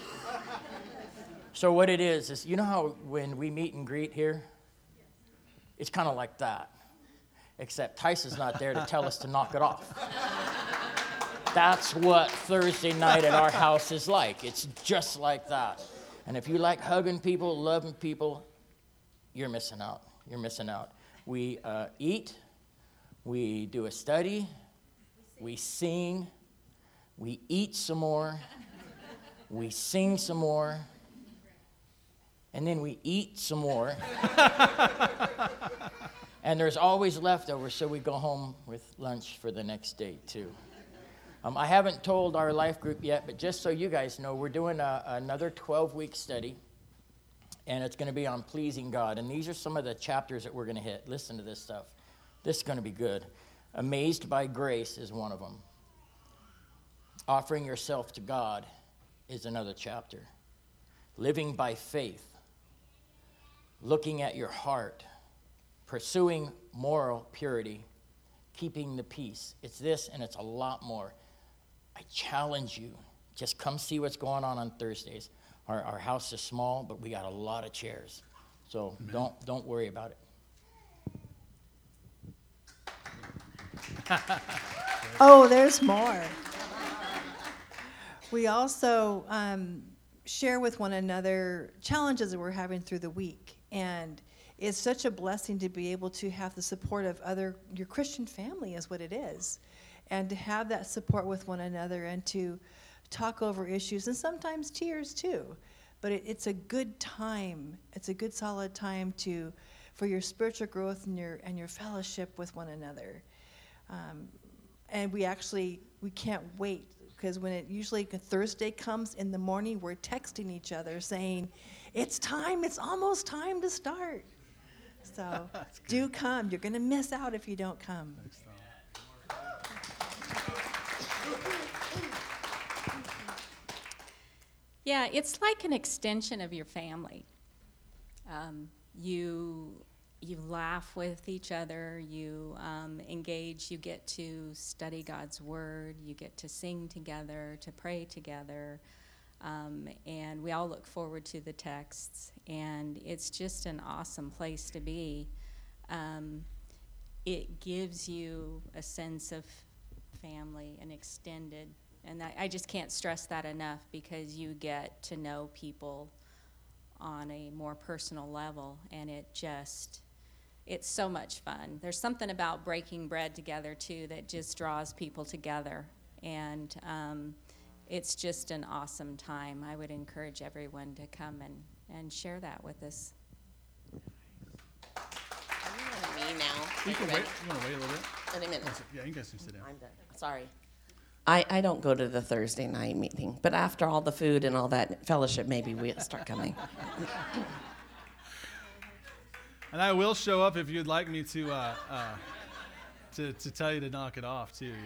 So what it is you know how when we meet and greet here, it's kind of like that, except Tyson's not there to tell us to knock it off. That's what Thursday night at our house is like. It's just like that. And if you like hugging people, loving people, you're missing out. You're missing out. We eat. We do a study. We sing. We eat some more. We sing some more. And then we eat some more. And there's always leftovers, so we go home with lunch for the next day, too. I haven't told our life group yet, but just so you guys know, we're doing another 12-week study, and it's going to be on pleasing God. And these are some of the chapters that we're going to hit. Listen to this stuff. This is going to be good. Amazed by grace is one of them. Offering yourself to God is another chapter. Living by faith. Looking at your heart. Pursuing moral purity. Keeping the peace. It's this, and it's a lot more. I challenge you, just come see what's going on Thursdays. Our house is small, but we got a lot of chairs. So don't worry about it. Oh, there's more. We also share with one another challenges that we're having through the week. And it's such a blessing to be able to have the support of your Christian family is what it is. And to have that support with one another and to talk over issues and sometimes tears too. But it's a good time. It's a good solid time for your spiritual growth and your fellowship with one another. And we can't wait, because when usually Thursday comes in the morning, we're texting each other saying, it's almost time to start. So do come. You're going to miss out if you don't come. Yeah, it's like an extension of your family. You laugh with each other, you engage, you get to study God's Word, you get to sing together, to pray together, and we all look forward to the texts, and it's just an awesome place to be. It gives you a sense of family and extended, and I just can't stress that enough, because you get to know people on a more personal level, and it's so much fun. There's something about breaking bread together, too, that just draws people together, and it's just an awesome time. I would encourage everyone to come and share that with us. Me now. You want to wait a little bit? In a minute. Yeah, you guys can sit down. I'm done. Sorry. I don't go to the Thursday night meeting, but after all the food and all that fellowship, maybe we'll start coming. And I will show up if you'd like me to tell you to knock it off too.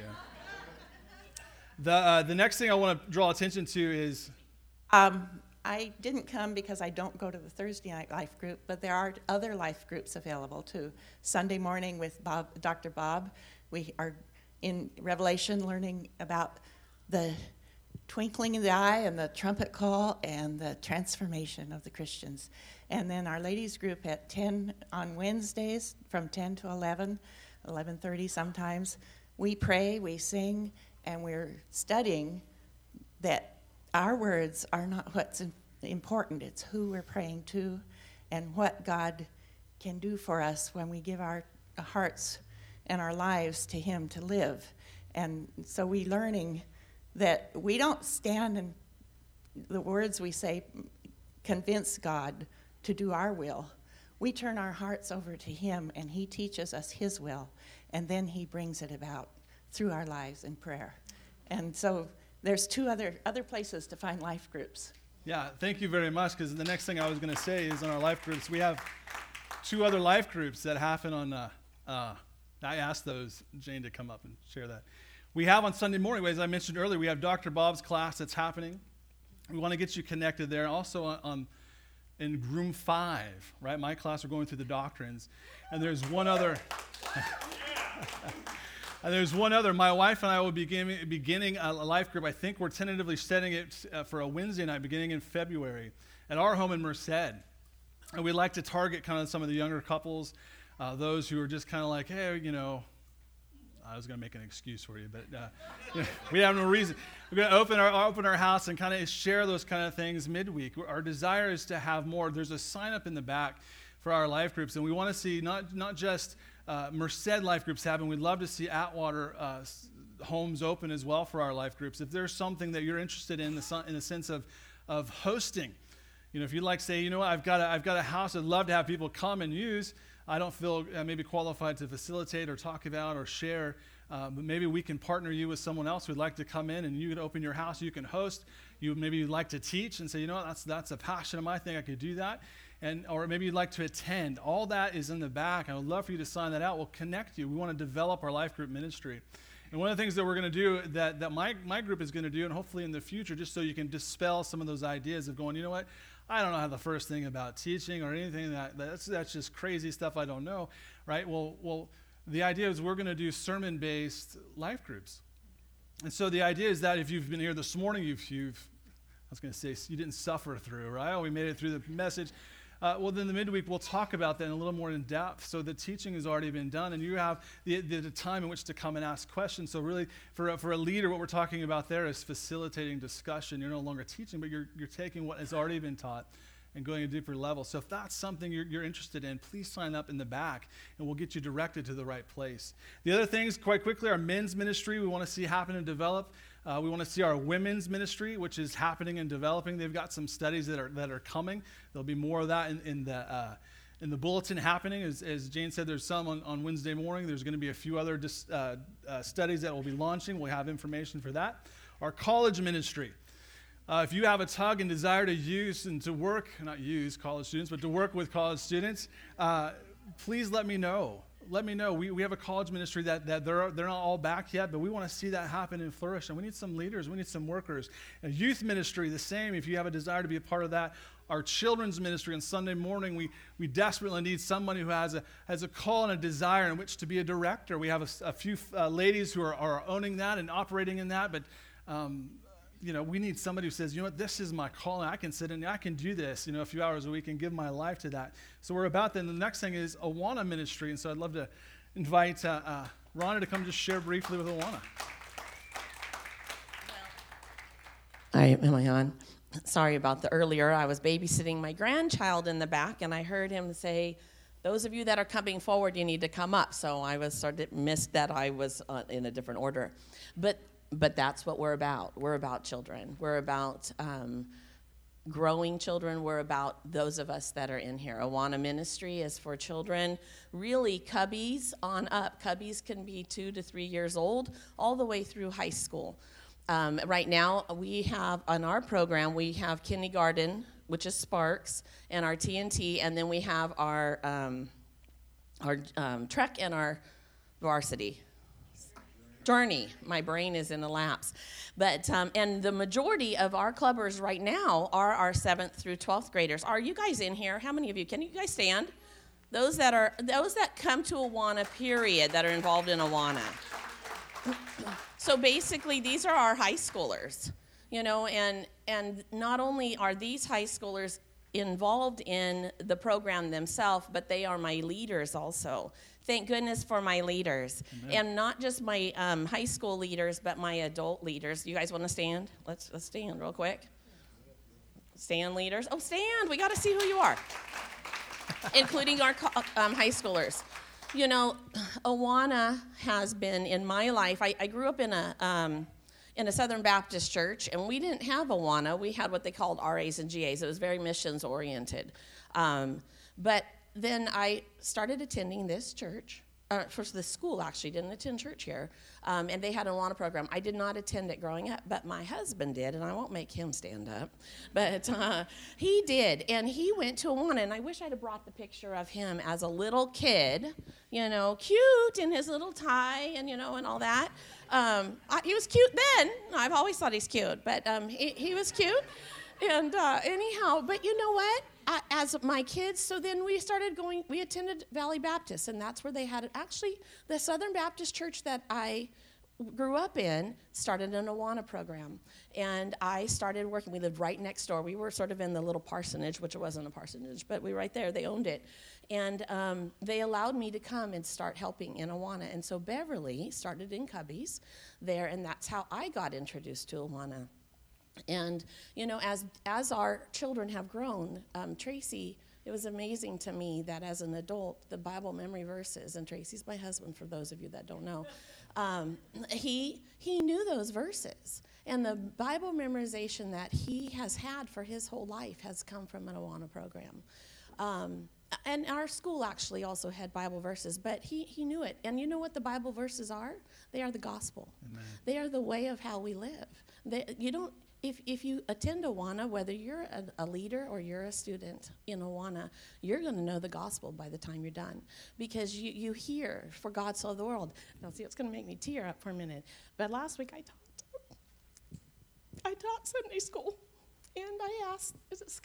Yeah. The next thing I want to draw attention to is. I didn't come because I don't go to the Thursday night life group, but there are other life groups available too. Sunday morning with Dr. Bob, we are in Revelation learning about the twinkling of the eye and the trumpet call and the transformation of the Christians. And then our ladies group at 10 on Wednesdays from 10 to 11, 11:30 sometimes. We pray, we sing, and we're studying that our words are not what's important. It's who we're praying to and what God can do for us when we give our hearts and our lives to Him to live. And so we're learning that we don't stand and the words we say convince God to do our will. We turn our hearts over to Him, and He teaches us His will, and then He brings it about through our lives in prayer. And so there's two other places to find life groups. Yeah, thank you very much, because the next thing I was going to say is on our life groups, we have two other life groups that happen on, I asked Jane to come up and share that. We have on Sunday morning, as I mentioned earlier, we have Dr. Bob's class that's happening. We want to get you connected there. Also in room 5, right? My class, we're going through the doctrines. And there's one other. My wife and I will be beginning a life group. I think we're tentatively setting it for a Wednesday night beginning in February at our home in Merced. And we'd like to target kind of some of the younger couples, those who are just kind of like, hey, I was going to make an excuse for you, but we have no reason. We're going to open our house and kind of share those kind of things midweek. Our desire is to have more. There's a sign up in the back for our life groups, and we want to see not just Merced life groups happen. We'd love to see Atwater homes open as well for our life groups. If there's something that you're interested in the sense of hosting, if you'd like to say, I've got a house I'd love to have people come and use. I don't feel maybe qualified to facilitate or talk about or share, but maybe we can partner you with someone else who'd like to come in, and you can open your house, you can host. Maybe you'd like to teach and say, that's a passion of my thing, I could do that. Or maybe you'd like to attend. All that is in the back. I would love for you to sign that out. We'll connect you. We want to develop our life group ministry. And one of the things that we're going to do, that my group is going to do, and hopefully in the future, just so you can dispel some of those ideas of going, I don't know how the first thing about teaching or anything, that's just crazy stuff I don't know, right? Well, the idea is we're going to do sermon-based life groups. And so the idea is that if you've been here this morning, I was going to say you didn't suffer through, right? We made it through the message. Well, then the midweek, we'll talk about that in a little more in depth. So the teaching has already been done, and you have the time in which to come and ask questions. So really, for a leader, what we're talking about there is facilitating discussion. You're no longer teaching, but you're taking what has already been taught and going a deeper level. So if that's something you're interested in, please sign up in the back, and we'll get you directed to the right place. The other things, quite quickly, our men's ministry we want to see happen and develop. We want to see our women's ministry, which is happening and developing. They've got some studies that are coming. There'll be more of that in the bulletin happening. As Jane said, there's some on Wednesday morning. There's going to be a few other studies that we'll be launching. We'll have information for that. Our college ministry. If you have a tug and desire to use and to work, not use college students, but to work with college students, please let me know. let me know. We have a college ministry that they're not all back yet, but we want to see that happen and flourish. And we need some leaders. We need some workers. A youth ministry, the same. If you have a desire to be a part of that. Our children's ministry on Sunday morning, we desperately need somebody who has a call and a desire in which to be a director. We have a few ladies who are owning that and operating in that, but we need somebody who says, you know what, this is my calling. I can sit in, I can do this, a few hours a week and give my life to that. So we're about that. And the next thing is Awana ministry. And so I'd love to invite Rhonda to come just share briefly with Awana. Am I on? Sorry about the earlier. I was babysitting my grandchild in the back, and I heard him say, those of you that are coming forward, you need to come up. So I missed that I was in a different order. But that's what we're about. We're about children. We're about growing children. We're about those of us that are in here. Awana Ministry is for children, really cubbies on up. Cubbies can be 2 to 3 years old, all the way through high school. Right now, we have, on our program, we have kindergarten, which is Sparks, and our TNT, and then we have our Trek and our varsity. Journey. My brain is in a lapse. But, and the majority of our clubbers right now are our 7th through 12th graders. Are you guys in here? How many of you? Can you guys stand? Those that come to Awana, period, that are involved in Awana. So basically, these are our high schoolers, and not only are these high schoolers involved in the program themselves, but they are my leaders also. Thank goodness for my leaders. Amen. And not just my high school leaders, but my adult leaders. You guys want to stand? Let's stand real quick. Stand, leaders. Oh, stand. We got to see who you are, including our high schoolers. Awana has been in my life. I grew up in a Southern Baptist church, and we didn't have Awana. We had what they called RAs and GAs. It was very missions oriented. But then I started attending this church. First, the school actually didn't attend church here, and they had an Awana program. I did not attend it growing up, but my husband did, and I won't make him stand up. But he did, and he went to Awana, and I wish I'd have brought the picture of him as a little kid, cute in his little tie and, and all that. He was cute then. I've always thought he's cute, but he was cute. And anyhow, but you know what? As my kids, so then we attended Valley Baptist, and that's where they had it. Actually, the Southern Baptist church that I grew up in started an Awana program, and I started working. We lived right next door. We were sort of in the little parsonage, which it wasn't a parsonage, but we were right there. They owned it, and they allowed me to come and start helping in Awana. And so Beverly started in Cubbies there, and that's how I got introduced to Awana. And, as our children have grown, Tracy, it was amazing to me that as an adult, the Bible memory verses, and Tracy's my husband for those of you that don't know, he knew those verses. And the Bible memorization that he has had for his whole life has come from an Awana program. And our school actually also had Bible verses, but he knew it. And you know what the Bible verses are? They are the gospel. Amen. They are the way of how we live. If you attend Awana, whether you're a leader or you're a student in Awana, you're going to know the gospel by the time you're done. Because you hear, for God so loved the world. Now, see, it's going to make me tear up for a minute. But last week I taught Sunday school, and I asked, is it Sky?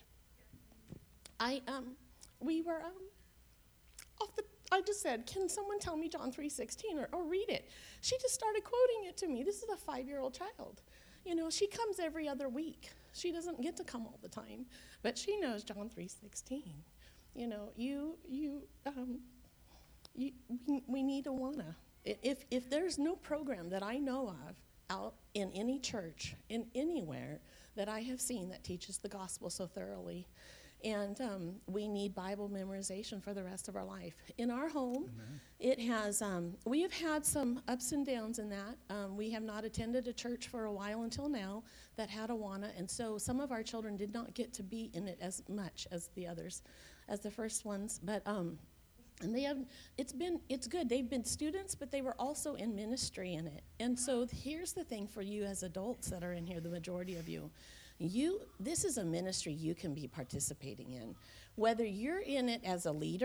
I just said, can someone tell me John 3:16 or read it? She just started quoting it to me. This is a 5-year-old child. She comes every other week. She doesn't get to come all the time, but she knows John 3:16. We need Awana. If there's no program that I know of out in any church, in anywhere, that I have seen that teaches the gospel so thoroughly, and we need Bible memorization for the rest of our life. In our home, Amen. It has, we have had some ups and downs in that. We have not attended a church for a while until now that had Awana, and so some of our children did not get to be in it as much as the others, as the first ones. But and it's good. They've been students, but they were also in ministry in it. And so here's the thing for you as adults that are in here, the majority of you. This is a ministry you can be participating in. Whether you're in it as a leader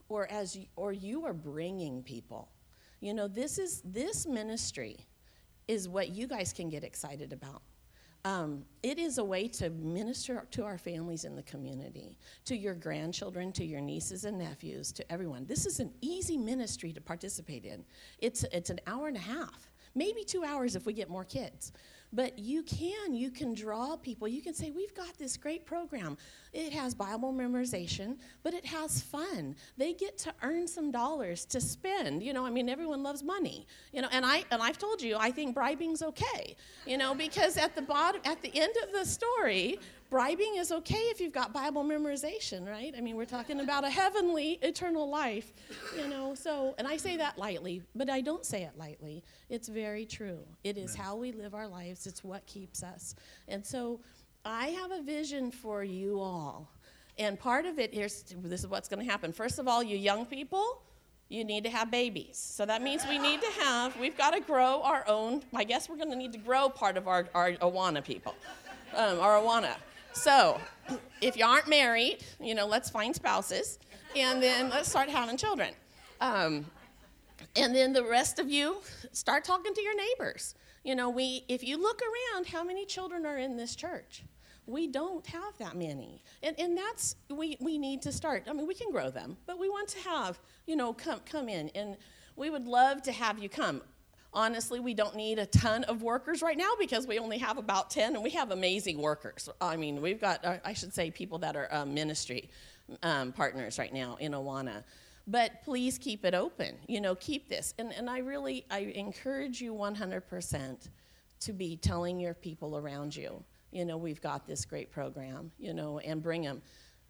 or you are bringing people. You know, this ministry is what you guys can get excited about. It is a way to minister to our families in the community, to your grandchildren, to your nieces and nephews, to everyone. This is an easy ministry to participate in. It's an hour and a half, maybe 2 hours if we get more kids. But you can draw people. You can say, we've got this great program. It has Bible memorization, but it has fun. They get to earn some dollars to spend. You know, I mean, everyone loves money. You know, and I've told you, I think bribing's okay. You know, because at the end of the story, bribing is okay if you've got Bible memorization, right? I mean, we're talking about a heavenly, eternal life, you know. So, and I say that lightly, but I don't say it lightly. It's very true. It is how we live our lives. It's what keeps us. And so I have a vision for you all. And part of it, this is what's going to happen. First of all, you young people, you need to have babies. So that means we've got to grow our own. I guess we're going to need to grow part of our Awana people, our Awana. So if you aren't married, you know, let's find spouses, and then let's start having children. And then the rest of you, start talking to your neighbors. You know, if you look around, how many children are in this church? We don't have that many. And that's, we need to start. I mean, we can grow them, but we want to have, you know, come in. And we would love to have you come. Honestly, we don't need a ton of workers right now because we only have about 10, and we have amazing workers. I mean, we've got, I should say, people that are ministry partners right now in Awana. But please keep it open. You know, keep this. And I encourage you 100% to be telling your people around you, you know, we've got this great program, you know, and bring them.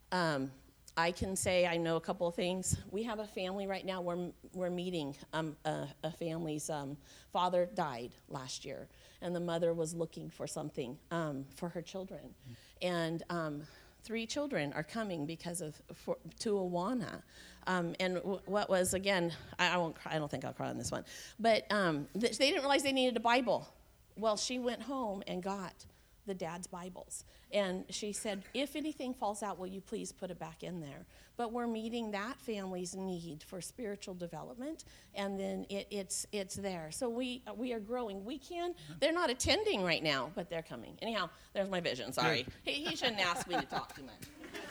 I can say I know a couple of things. We have a family right now. We're meeting a family's father died last year, and the mother was looking for something for her children, and 3 children are coming to Awana. And what was, again, I won't cry. I don't think I'll cry on this one, but they didn't realize they needed a Bible. Well, she went home and got the dad's Bibles. And she said, if anything falls out, will you please put it back in there? But we're meeting that family's need for spiritual development, and then it's there. So we are growing. They're not attending right now, but they're coming. Anyhow, there's my vision. Sorry. He shouldn't ask me to talk too much.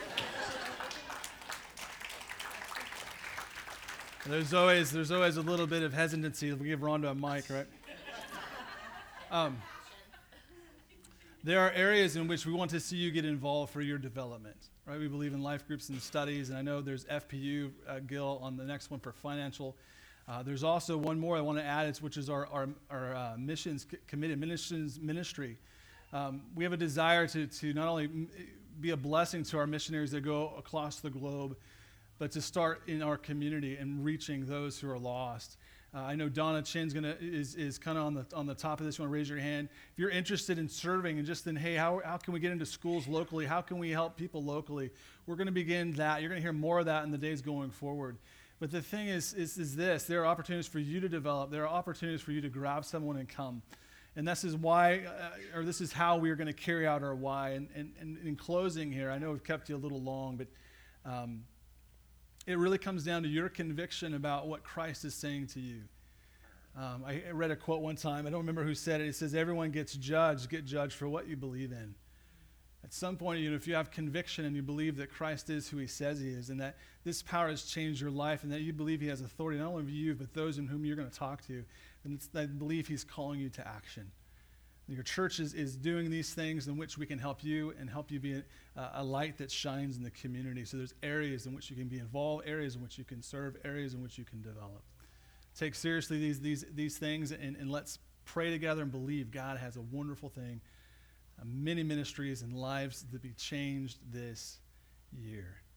There's always a little bit of hesitancy if we give Rhonda a mic, right? There are areas in which we want to see you get involved for your development, right? We believe in life groups and studies, and I know there's FPU, Gil, on the next one for financial. There's also one more I want to add, which is our missions committed ministry. We have a desire to not only be a blessing to our missionaries that go across the globe, but to start in our community and reaching those who are lost. I know Donna Chin's is kind of on the top of this. You want to raise your hand if you're interested in serving, and just then, hey, how can we get into schools locally? How can we help people locally? We're going to begin that. You're going to hear more of that in the days going forward. But the thing is this: there are opportunities for you to develop. There are opportunities for you to grab someone and come. And this is why, or this is how we are going to carry out our why. And in closing here, I know we've kept you a little long, but it really comes down to your conviction about what Christ is saying to you. I read a quote one time. I don't remember who said it. It says, everyone gets judged. Get judged for what you believe in. At some point, if you have conviction and you believe that Christ is who he says he is, and that this power has changed your life, and that you believe he has authority not only over you, but those in whom you're going to talk to, and I believe he's calling you to action. Your church is doing these things in which we can help you and help you be a light that shines in the community. So there's areas in which you can be involved, areas in which you can serve, areas in which you can develop. Take seriously these things, and let's pray together and believe God has a wonderful thing, many ministries and lives to be changed this year.